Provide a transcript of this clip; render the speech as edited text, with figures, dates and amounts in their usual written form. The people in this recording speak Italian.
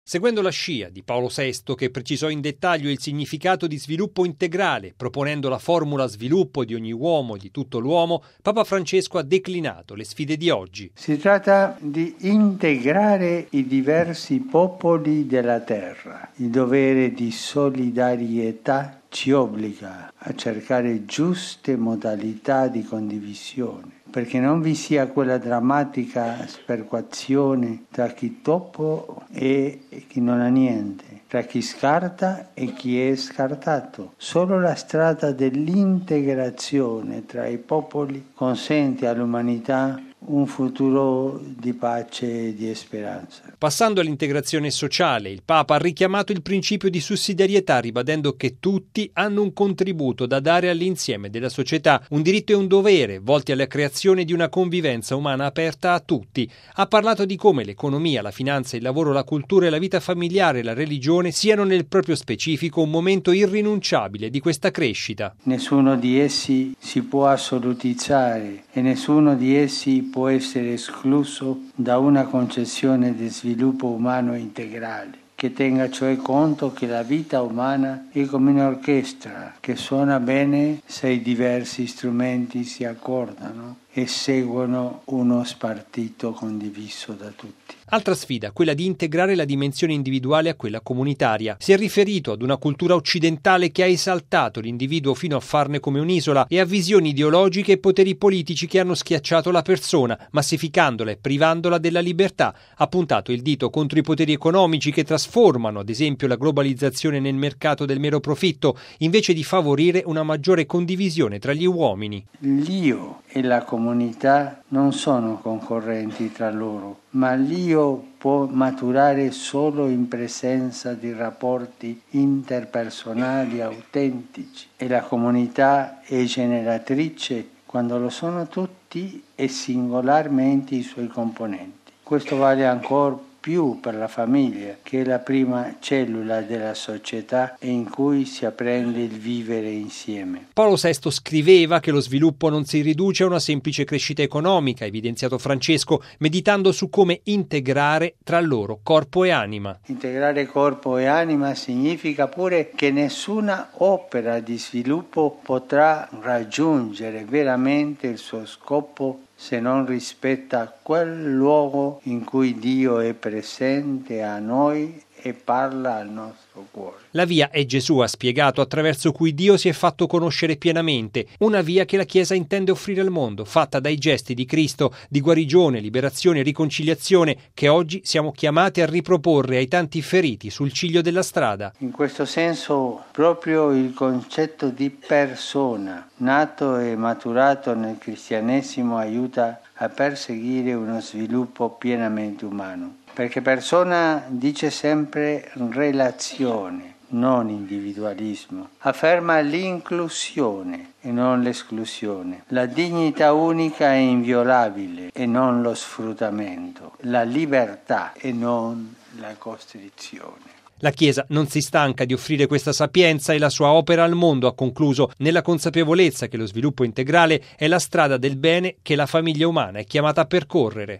Seguendo la scia di Paolo VI, che precisò in dettaglio il significato di sviluppo integrale, proponendo la formula sviluppo di ogni uomo e di tutto l'uomo, Papa Francesco ha declinato le sfide di oggi. Si tratta di integrare i diversi popoli della terra. Il dovere di solidarietà ci obbliga a cercare giuste modalità di condivisione, perché non vi sia quella drammatica sperequazione tra chi troppo e chi non ha niente, tra chi scarta e chi è scartato. Solo la strada dell'integrazione tra i popoli consente all'umanità un futuro di pace e di speranza. Passando all'integrazione sociale, il Papa ha richiamato il principio di sussidiarietà, ribadendo che tutti hanno un contributo da dare all'insieme della società, un diritto e un dovere volti alla creazione di una convivenza umana aperta a tutti. Ha parlato di come l'economia, la finanza, il lavoro, la cultura e la vita familiare e la religione siano nel proprio specifico un momento irrinunciabile di questa crescita. Nessuno di essi si può assolutizzare e nessuno di essi può essere escluso da una concezione di sviluppo umano integrale, che tenga cioè conto che la vita umana è come un'orchestra che suona bene se i diversi strumenti si accordano e seguono uno spartito condiviso da tutti. Altra sfida, quella di integrare la dimensione individuale a quella comunitaria. Si è riferito ad una cultura occidentale che ha esaltato l'individuo fino a farne come un'isola e a visioni ideologiche e poteri politici che hanno schiacciato la persona, massificandola e privandola della libertà. Ha puntato il dito contro i poteri economici che trasformano, ad esempio, la globalizzazione nel mercato del mero profitto, invece di favorire una maggiore condivisione tra gli uomini. L'io e la comunità non sono concorrenti tra loro, ma l'io può maturare solo in presenza di rapporti interpersonali autentici e la comunità è generatrice quando lo sono tutti e singolarmente i suoi componenti. Questo vale ancora più per la famiglia, che è la prima cellula della società e in cui si apprende il vivere insieme. Paolo VI scriveva che lo sviluppo non si riduce a una semplice crescita economica, evidenziato Francesco, meditando su come integrare tra loro corpo e anima. Integrare corpo e anima significa pure che nessuna opera di sviluppo potrà raggiungere veramente il suo scopo se non rispetta quel luogo in cui Dio è presente a noi e parla al nostro cuore. La via è Gesù, ha spiegato, attraverso cui Dio si è fatto conoscere pienamente, una via che la Chiesa intende offrire al mondo, fatta dai gesti di Cristo, di guarigione, liberazione e riconciliazione, che oggi siamo chiamati a riproporre ai tanti feriti sul ciglio della strada. In questo senso, proprio il concetto di persona, nato e maturato nel cristianesimo, aiuta a perseguire uno sviluppo pienamente umano. Perché persona dice sempre relazione, non individualismo. Afferma l'inclusione e non l'esclusione. La dignità unica è inviolabile e non lo sfruttamento. La libertà e non la costrizione. La Chiesa non si stanca di offrire questa sapienza e la sua opera al mondo, ha concluso, nella consapevolezza che lo sviluppo integrale è la strada del bene che la famiglia umana è chiamata a percorrere.